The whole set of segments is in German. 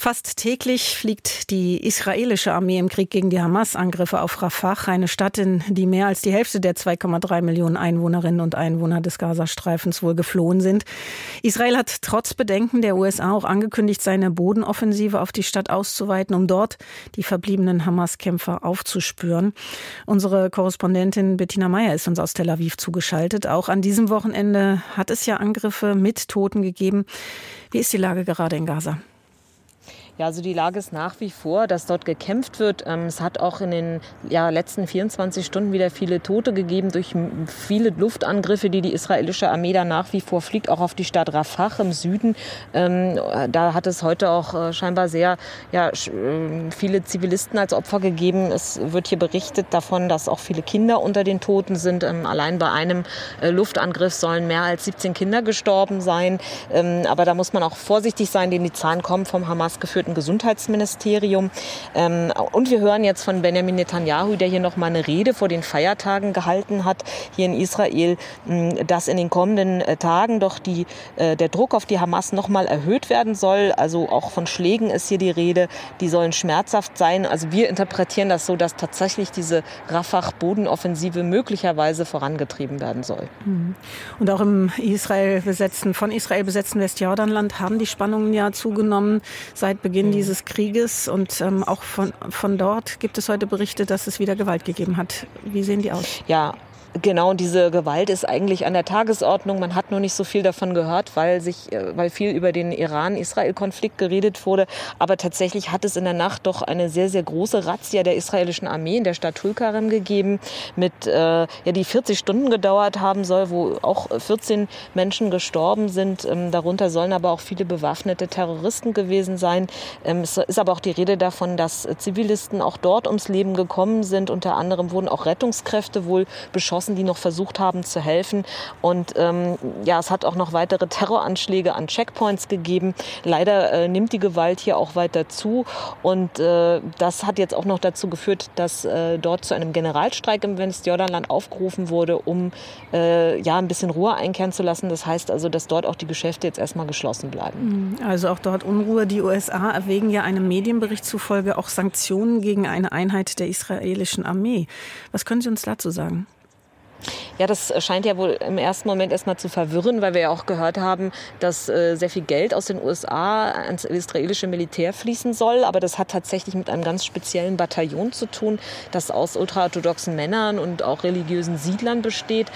Fast täglich fliegt die israelische Armee im Krieg gegen die Hamas Angriffe auf Rafah, eine Stadt, in die mehr als die Hälfte der 2,3 Millionen Einwohnerinnen und Einwohner des Gazastreifens wohl geflohen sind. Israel hat trotz Bedenken der USA auch angekündigt, seine Bodenoffensive auf die Stadt auszuweiten, um dort die verbliebenen Hamas-Kämpfer aufzuspüren. Unsere Korrespondentin Bettina Meyer ist uns aus Tel Aviv zugeschaltet. Auch an diesem Wochenende hat es ja Angriffe mit Toten gegeben. Wie ist die Lage gerade in Gaza? Ja, also die Lage ist nach wie vor, dass dort gekämpft wird. Es hat auch in den letzten 24 Stunden wieder viele Tote gegeben durch viele Luftangriffe, die israelische Armee da nach wie vor fliegt, auch auf die Stadt Rafah im Süden. Da hat es heute auch scheinbar sehr viele Zivilisten als Opfer gegeben. Es wird hier berichtet davon, dass auch viele Kinder unter den Toten sind. Allein bei einem Luftangriff sollen mehr als 17 Kinder gestorben sein. Aber da muss man auch vorsichtig sein, denn die Zahlen kommen vom Hamas geführten Gesundheitsministerium. Und wir hören jetzt von Benjamin Netanyahu, der hier noch mal eine Rede vor den Feiertagen gehalten hat, hier in Israel, dass in den kommenden Tagen doch der Druck auf die Hamas noch mal erhöht werden soll. Also auch von Schlägen ist hier die Rede, die sollen schmerzhaft sein. Also wir interpretieren das so, dass tatsächlich diese Rafah-Bodenoffensive möglicherweise vorangetrieben werden soll. Und auch im von Israel besetzten Westjordanland haben die Spannungen ja zugenommen seit Beginn dieses Krieges. Und auch von dort gibt es heute Berichte, dass es wieder Gewalt gegeben hat. Wie sehen die aus? Ja. Genau, diese Gewalt ist eigentlich an der Tagesordnung. Man hat nur nicht so viel davon gehört, weil viel über den Iran-Israel-Konflikt geredet wurde. Aber tatsächlich hat es in der Nacht doch eine sehr, sehr große Razzia der israelischen Armee in der Stadt Tulkarem gegeben, die 40 Stunden gedauert haben soll, wo auch 14 Menschen gestorben sind. Darunter sollen aber auch viele bewaffnete Terroristen gewesen sein. Es ist aber auch die Rede davon, dass Zivilisten auch dort ums Leben gekommen sind. Unter anderem wurden auch Rettungskräfte wohl beschossen, die noch versucht haben zu helfen. Und es hat auch noch weitere Terroranschläge an Checkpoints gegeben. Leider nimmt die Gewalt hier auch weiter zu. Und das hat jetzt auch noch dazu geführt, dass dort zu einem Generalstreik im Westjordanland aufgerufen wurde, um ein bisschen Ruhe einkehren zu lassen. Das heißt also, dass dort auch die Geschäfte jetzt erstmal geschlossen bleiben. Also auch dort Unruhe. Die USA erwägen ja einem Medienbericht zufolge auch Sanktionen gegen eine Einheit der israelischen Armee. Was können Sie uns dazu sagen? Ja, das scheint ja wohl im ersten Moment erstmal zu verwirren, weil wir ja auch gehört haben, dass sehr viel Geld aus den USA ans israelische Militär fließen soll. Aber das hat tatsächlich mit einem ganz speziellen Bataillon zu tun, das aus ultraorthodoxen Männern und auch religiösen Siedlern besteht,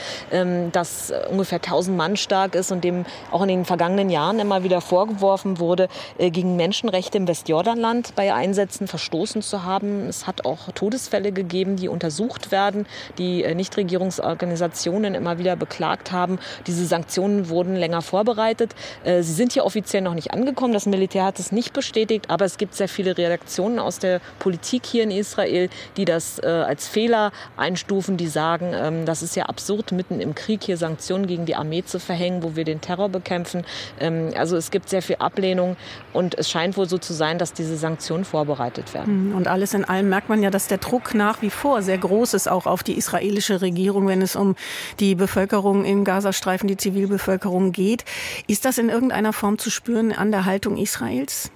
das ungefähr 1000 Mann stark ist und dem auch in den vergangenen Jahren immer wieder vorgeworfen wurde, gegen Menschenrechte im Westjordanland bei Einsätzen verstoßen zu haben. Es hat auch Todesfälle gegeben, die untersucht werden, die Nichtregierungsorganisationen immer wieder beklagt haben. Diese Sanktionen wurden länger vorbereitet. Sie sind hier offiziell noch nicht angekommen. Das Militär hat es nicht bestätigt, aber es gibt sehr viele Reaktionen aus der Politik hier in Israel, die das als Fehler einstufen, die sagen, das ist ja absurd, mitten im Krieg hier Sanktionen gegen die Armee zu verhängen, wo wir den Terror bekämpfen. Also es gibt sehr viel Ablehnung und es scheint wohl so zu sein, dass diese Sanktionen vorbereitet werden. Und alles in allem merkt man ja, dass der Druck nach wie vor sehr groß ist, auch auf die israelische Regierung, wenn es um die Bevölkerung im Gazastreifen, die Zivilbevölkerung geht. Ist das in irgendeiner Form zu spüren an der Haltung Israels?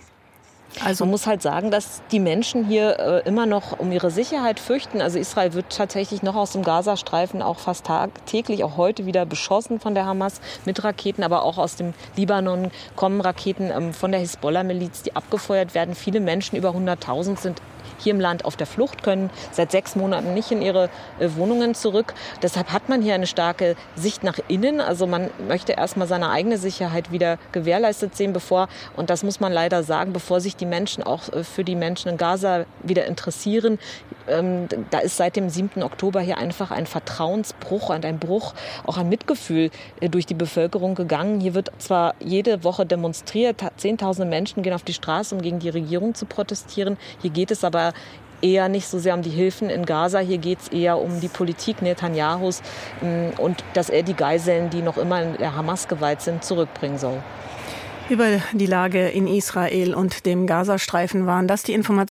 Man muss halt sagen, dass die Menschen hier immer noch um ihre Sicherheit fürchten. Also Israel wird tatsächlich noch aus dem Gazastreifen auch fast täglich, auch heute wieder beschossen von der Hamas mit Raketen. Aber auch aus dem Libanon kommen Raketen von der Hisbollah-Miliz, die abgefeuert werden. Viele Menschen, über 100.000, sind hier im Land auf der Flucht, können seit 6 Monaten nicht in ihre Wohnungen zurück. Deshalb hat man hier eine starke Sicht nach innen. Also man möchte erstmal seine eigene Sicherheit wieder gewährleistet sehen, und das muss man leider sagen, bevor sich die Menschen auch für die Menschen in Gaza wieder interessieren. Da ist seit dem 7. Oktober hier einfach ein Vertrauensbruch und ein Bruch, auch ein Mitgefühl durch die Bevölkerung gegangen. Hier wird zwar jede Woche demonstriert, Zehntausende Menschen gehen auf die Straße, um gegen die Regierung zu protestieren. Hier geht es aber eher nicht so sehr um die Hilfen in Gaza. Hier geht es eher um die Politik Netanyahus und dass er die Geiseln, die noch immer in der Hamas geweiht sind, zurückbringen soll. Über die Lage in Israel und dem Gazastreifen waren das die Informationen